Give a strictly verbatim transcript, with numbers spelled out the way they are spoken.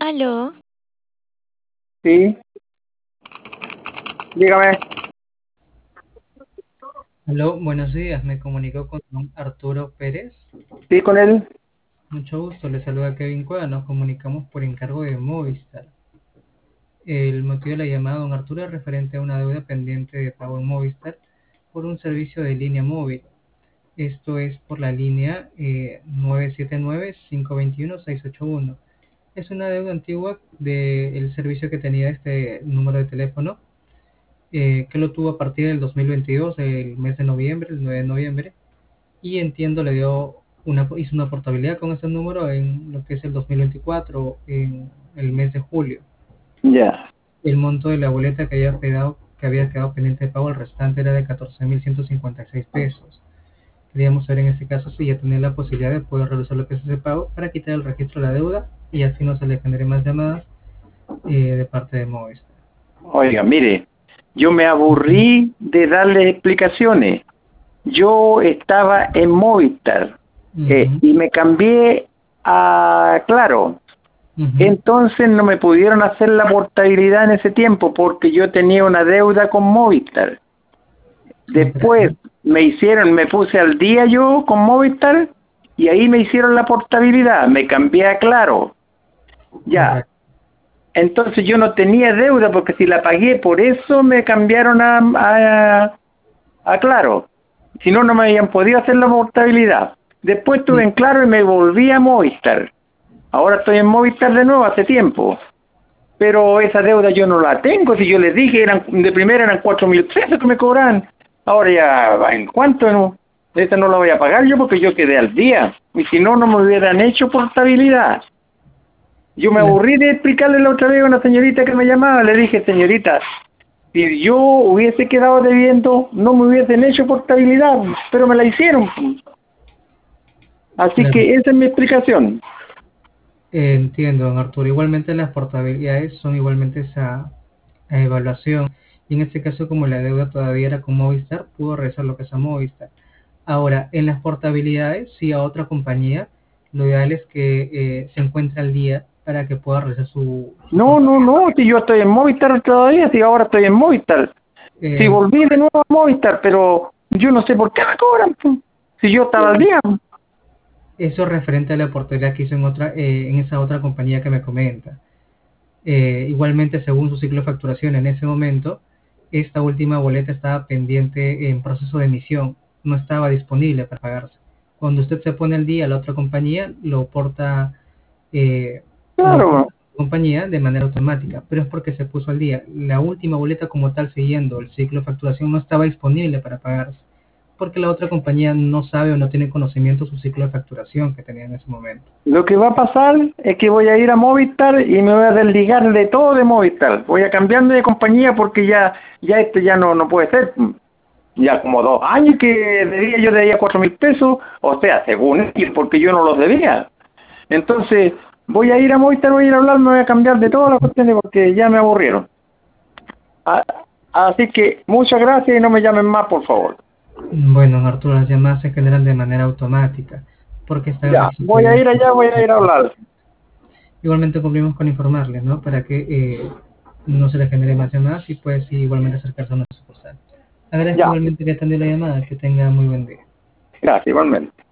Aló, Sí, dígame. Aló, buenos días. Me comunico con don Arturo Pérez. Sí, con él. Mucho gusto. Le saluda Kevin Cueva. Nos comunicamos por encargo de Movistar. El motivo de la llamada, don Arturo, es referente a una deuda pendiente de pago en Movistar por un servicio de línea móvil. Esto es por la línea eh, nueve siete nueve, cinco dos uno, seis ocho uno. Es una deuda antigua del servicio que tenía este número de teléfono, eh, que lo tuvo a partir del dos mil veintidós, el mes de noviembre, el nueve de noviembre. Y entiendo le dio una, hizo una portabilidad con ese número en lo que es el dos mil veinticuatro, en el mes de julio. Ya. El monto de la boleta que había quedado, que había quedado pendiente de pago, el restante era de catorce mil ciento cincuenta y seis pesos. Queríamos saber en este caso si ya tenía la posibilidad de poder realizar lo que es ese pago para quitar el registro de la deuda y así no se le genere más llamadas eh, de parte de Movistar. Oiga, mire, yo me aburrí de darle explicaciones. Yo estaba en Movistar eh, Ujú, y me cambié a Claro. ujú, Entonces no me pudieron hacer la portabilidad en ese tiempo porque yo tenía una deuda con Movistar. Después comprendo. me hicieron, me puse al día yo con Movistar y ahí me hicieron la portabilidad. Me cambié a Claro. Ya. Correcto. Entonces yo no tenía deuda porque si la pagué, por eso me cambiaron a, a, a Claro. Si no, no me habían podido hacer la portabilidad. Después estuve Sí, en Claro y me volví a Movistar. Ahora estoy en Movistar de nuevo hace tiempo. Pero esa deuda yo no la tengo. Si yo les dije, eran de primera eran cuatro mil pesos que me cobraban. Ahora ya, ¿en cuánto? No? Esa no la voy a pagar yo porque yo quedé al día. Y si no, no me hubieran hecho portabilidad. Yo me la- aburrí de explicarle la otra vez a una señorita que me llamaba. Le dije, señorita, si yo hubiese quedado debiendo, no me hubiesen hecho portabilidad, pero me la hicieron. Así claro. que esa es mi explicación. Eh, entiendo, don Arturo. Igualmente las portabilidades son igualmente esa a evaluación. Y en este caso, como la deuda todavía era con Movistar, pudo realizar lo que es a Movistar. Ahora, en las portabilidades, sí a otra compañía, lo ideal es que eh, se encuentre al día para que pueda realizar su, su No, no, portabilidad. no, si yo estoy en Movistar todavía, si ahora estoy en Movistar. Si Eh, volví de nuevo a Movistar, pero yo no sé por qué me cobran, pues, si yo estaba al día. Eso es referente a la portabilidad que hizo en, otra, eh, en esa otra compañía que me comenta. Eh, igualmente, según su ciclo de facturación en ese momento, esta última boleta estaba pendiente en proceso de emisión, no estaba disponible para pagarse. Cuando usted se pone al día, la otra compañía lo porta, eh, lo Claro, porta a la compañía de manera automática, pero es porque se puso al día. La última boleta como tal, siguiendo el ciclo de facturación, no estaba disponible para pagarse, porque la otra compañía no sabe o no tiene conocimiento de su ciclo de facturación que tenía en ese momento. lo que va a pasar es que voy a ir a Movistar y me voy a desligar de todo de Movistar. Voy a cambiarme de compañía porque ya, ya esto ya no, no puede ser. Ya como dos años que debía, yo debía cuatro mil pesos, o sea, según ellos, porque yo no los debía. Entonces, voy a ir a Movistar, voy a ir a hablar, me voy a cambiar de todas las cuestiones porque ya me aburrieron. A- Así que muchas gracias y no me llamen más, por favor. Bueno, Arturo, las llamadas se generan de manera automática porque está el Ya, registro voy a ya. ir allá, voy a ir a hablar. Igualmente cumplimos con informarles, ¿no? Para que eh, no se le genere más llamadas y pues sí, igualmente acercarse a una sucursal. Agradezco Ya, igualmente que atendió la llamada, que tenga muy buen día. gracias, igualmente.